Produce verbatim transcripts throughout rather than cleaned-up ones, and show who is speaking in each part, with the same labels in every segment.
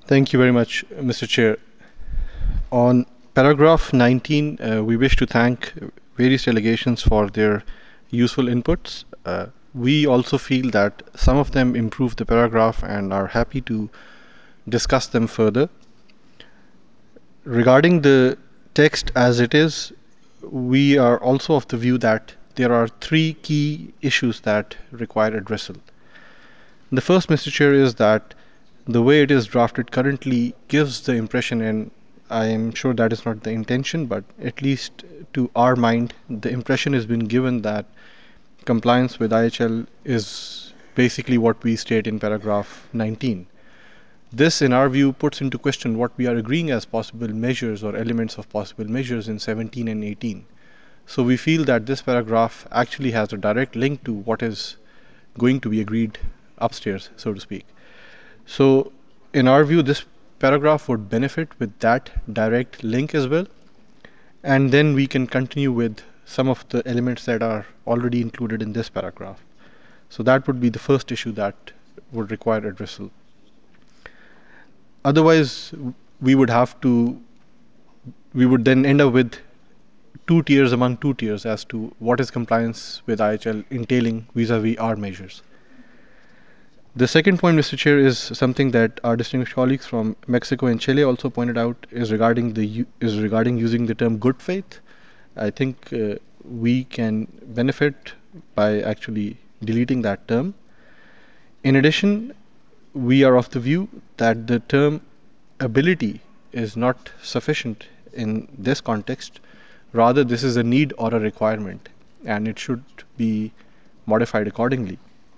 Speaker 1: Thank you very much, Mister Chair. On paragraph nineteen, uh, we wish to thank various delegations for their useful inputs. Uh, we also feel that some of them improve the paragraph and are happy to discuss them further. Regarding the text as it is, we are also of the view that there are three key issues that require addressal. The first, Mister Chair, is that the way it is drafted currently gives the impression, and I am sure that is not the intention, but at least to our mind, the impression has been given that compliance with I H L is basically what we state in paragraph nineteen. This, in our view, puts into question what we are agreeing as possible measures or elements of possible measures in seventeen and eighteen. So we feel that this paragraph actually has a direct link to what is going to be agreed upstairs, so to speak. So, in our view, this paragraph would benefit with that direct link as well. And then we can continue with some of the elements that are already included in this paragraph. So, that would be the first issue that would require addressal. Otherwise, we would have to, we would then end up with two tiers among two tiers as to what is compliance with I H L entailing vis-a-vis our measures. The second point, Mister Chair, is something that our distinguished colleagues from Mexico and Chile also pointed out is regarding the is regarding using the term good faith. I think uh, we can benefit by actually deleting that term. In addition, we are of the view that the term ability is not sufficient in this context. Rather, this is a need or a requirement, and it should be modified accordingly.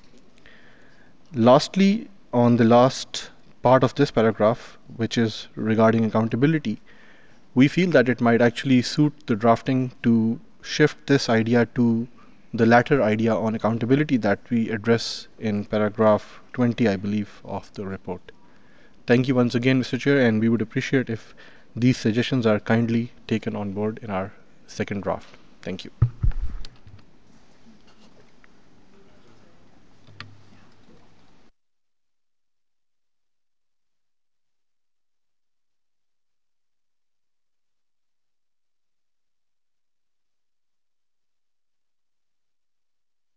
Speaker 1: Lastly, on the last part of this paragraph, which is regarding accountability, we feel that it might actually suit the drafting to shift this idea to the latter idea on accountability that we address in paragraph twenty, I believe, of the report. Thank you once again, Mister Chair, and we would appreciate if these suggestions are kindly taken on board in our second draft. Thank you.